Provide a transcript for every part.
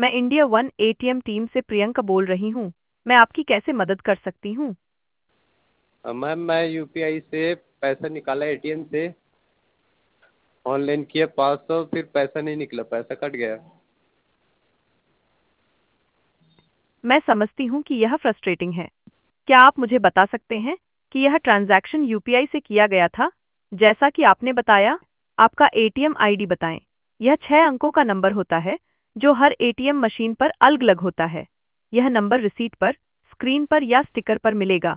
मैं India one ATM team से प्रियंका बोल रही हूँ। मैं आपकी कैसे मदद कर सकती हूँ? मैम मैं यूपीआई से पैसा निकाला एटीएम से। ऑनलाइन किया 500, फिर पैसा नहीं निकला, पैसा कट गया। मैं समझती हूँ कि यह फ्रस्ट्रेटिंग है। क्या आप मुझे बता सकते हैं कि यह ट्रांजैक्शन यूपीआई से किया गया था? जैसा कि आपने बताया, आपका एटीएम आईडी बताएं। यह 6 अंकों का नंबर होता है जो हर एटीएम मशीन पर अलग-अलग होता है। यह नंबर रिसीट पर, स्क्रीन पर या स्टिकर पर मिलेगा।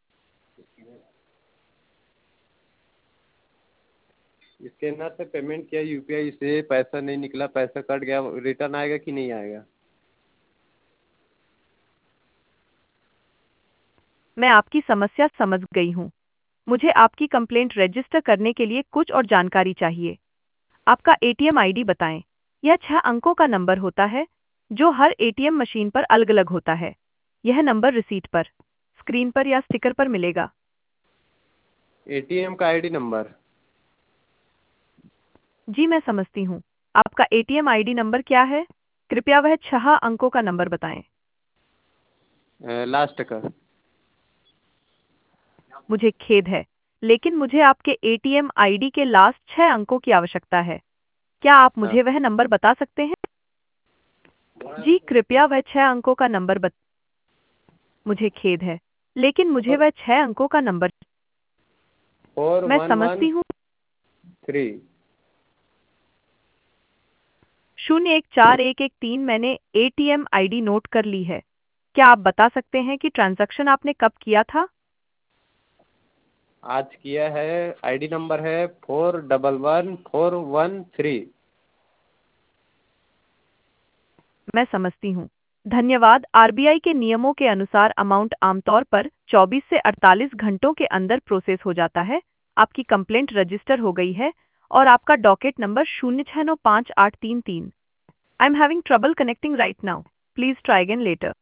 स्कैनर से पेमेंट किया, यूपीआई से पैसा नहीं निकला, पैसा कट गया। रिटर्न आएगा कि नहीं आएगा? मैं आपकी समस्या समझ गई हूँ। मुझे आपकी कंप्लेंट रजिस्टर करने के लिए कुछ और जानकारी चाहिए। आपका एटीएम आईडी बताएं। यह 6 अंकों का नंबर होता है जो हर एटीएम मशीन पर अलग-अलग होता है। यह नंबर रिसीट पर, स्क्रीन पर या स्टिकर पर मिलेगा। एटीएम का आईडी नंबर। जी मैं समझती हूँ। आपका एटीएम आईडी नंबर क्या है? कृपया वह 6 अंकों का नंबर बताएं। लास्ट का। मुझे खेद है, लेकिन मुझे आपके एटीएम आईडी के लास्ट 6 अंकों की आवश्यकता है। क्या आप हाँ। मुझे वह नंबर बता सकते हैं? जी कृपया वह 6 अंकों का नंबर मुझे खेद है, लेकिन मुझे वह 6 अंकों का नंबर। फोर मैं वन वन समझती हूँ। थ्री 014113 मैंने एटीएम आईडी नोट कर ली है। क्या आप बता सकते हैं कि ट्रांजैक्शन आपने कब किया था? आज किया है। आईडी नंबर है 411413। मैं समझती हूँ। धन्यवाद। आरबीआई के नियमों के अनुसार अमाउंट आमतौर पर 24 से 48 घंटों के अंदर प्रोसेस हो जाता है। आपकी कंप्लेंट रजिस्टर हो गई है और आपका docket number 06958333। I am having trouble connecting right now. Please try again later.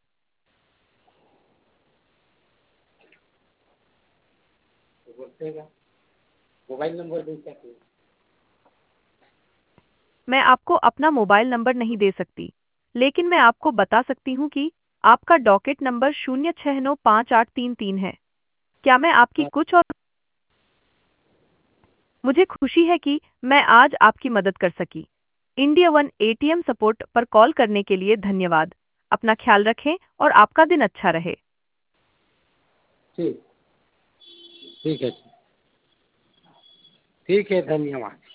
Mobile number दे क्या? मैं आपको अपना मोबाइल नंबर नहीं दे सकती, लेकिन मैं आपको बता सकती हूँ कि आपका डॉकेट नंबर 06958333 है। क्या मैं आपकी कुछ और? मुझे खुशी है कि मैं आज आपकी मदद कर सकी। इंडिया वन एटीएम सपोर्ट पर कॉल करने के लिए धन्यवाद। अपना ख्याल रखें और आपका दिन अच्छा रहे। ठीक। ठीक है। ठीक है, धन्यवाद।